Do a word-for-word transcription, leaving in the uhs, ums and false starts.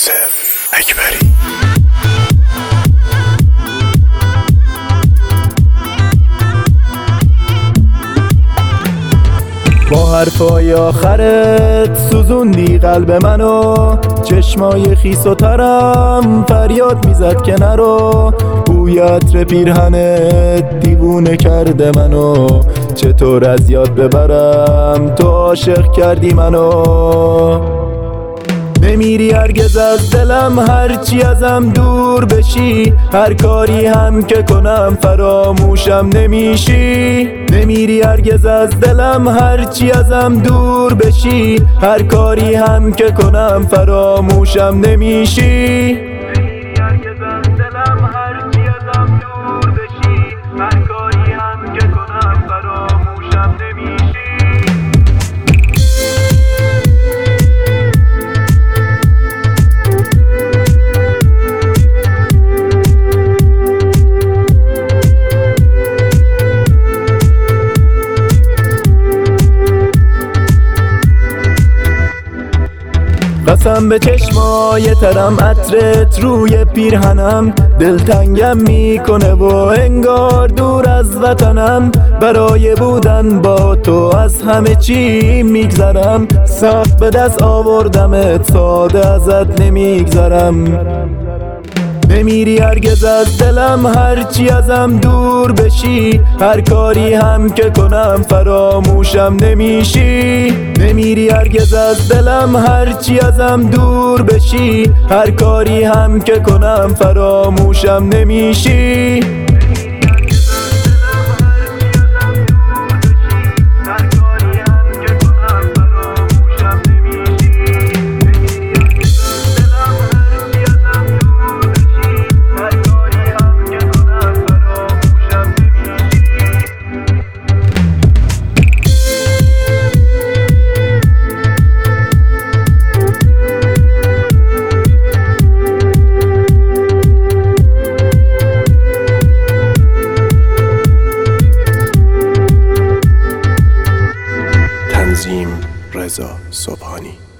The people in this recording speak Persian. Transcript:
یوسف اکبری. با حرفای آخرت سوزوندی قلب منو، چشمای خیس و ترم فریاد میزد که نرو. بوی عطر پیرهنت دیوونه کرده منو، چطور از یاد ببرم تو عاشق کردی منو. نمیری هرگز از دلم، هرچی ازم دور بشی، هر کاری هم که کنم فراموشم نمیشی. نمیری هرگز از دلم، هرچی ازم دور بشی، هر کاری هم که کنم فراموشم نمیشی. نمیری هرگز از دلم، هرچی ازم دور بشی، هر کاری هم که کنم فراموشم نمیشی. قسم به چشمای ترم، عطرت روی پیرهنم، دلتنگم میکنه و انگار دور از وطنم. برای بودن با تو از همه چی میگذرم، سخت به دست آوردمت ساده ازت نمیگذرم. نمیری هرگز از دلم، هرچی ازم دور بشی، هر کاری هم که کنم فراموشم نمیشی. نمیری هرگز از دلم، هرچی ازم دور بشی، هر کاری هم که کنم فراموشم نمیشی. تنظیم رضا صبحانی.